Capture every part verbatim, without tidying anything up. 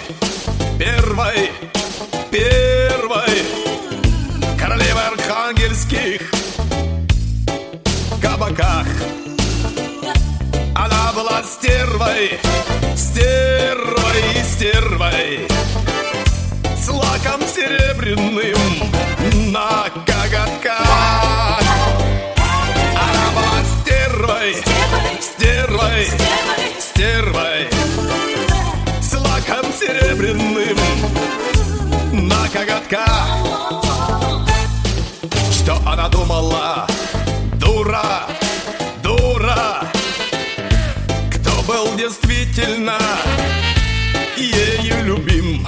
первой, первой королевой архангельских кабаках. Она была стервой, стервой, стервой, с лаком серебряным на коготках. Она была стервой, стервой, стервой, с лаком серебряным на коготках. Что она думала? Дура, дура. Кто был действительно ею любим?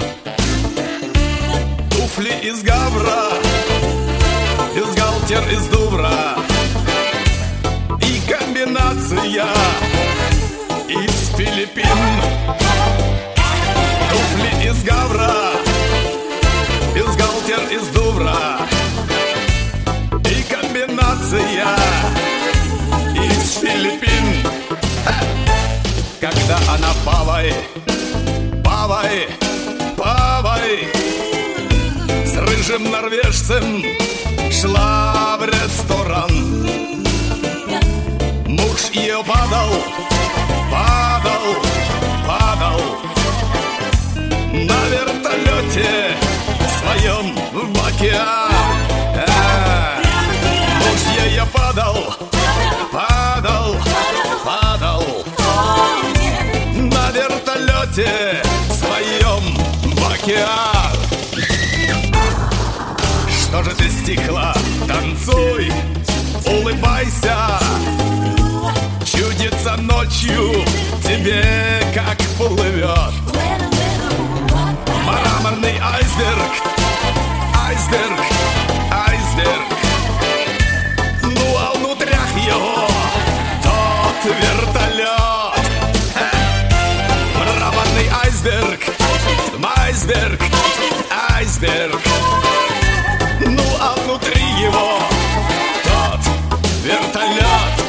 Туфли из гавра, бюстгальтер из Дувра и комбинация из Филиппин. Туфли из гавра, бюстгальтер из Дувра и комбинация из Филиппин. Когда она павой, павой, павой с рыжим норвежцем шла в ресторан, муж ее падал, падал, падал на вертолете своем в океан. А, муж ее падал, падал, падал на вертолете своем в океан. Что же ты стихла? Танцуй, улыбайся. Чудится ночью тебе, как плывет мраморный айсберг, айсберг, айсберг. Ну а внутрях его тот вертолет. Мраморный айсберг, айсберг, айсберг. Ну а внутри его тот вертолет.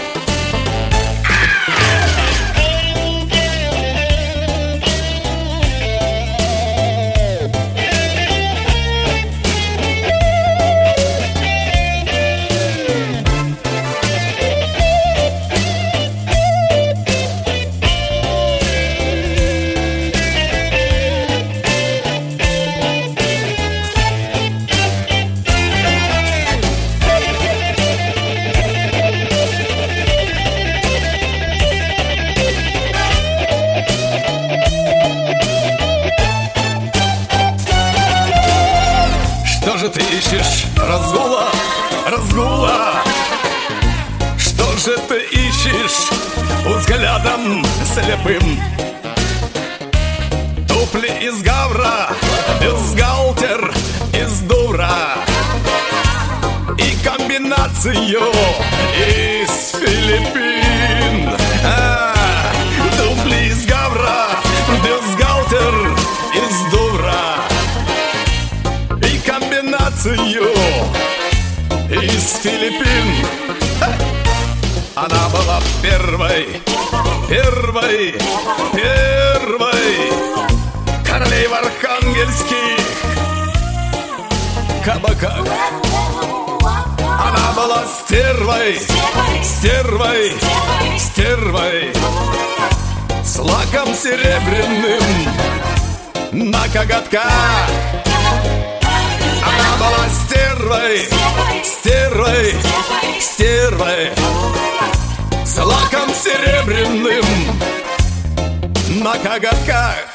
Что же ты ищешь? Разгула, разгула. Что же ты ищешь взглядом слепым? Туфли из гавра, бюстгальтер из Дувра и комбинацию из Филиппин. А, туфли из гавра, бюстгальтер из Дувра и комбинацию из Филиппин. Она была первой, первой, первой королевой архангельских кабаках. Она была стервой, стервой, стервой, с лаком серебряным на коготках. Она была стервой, стервой, стервой, с лаком серебряным на коготках.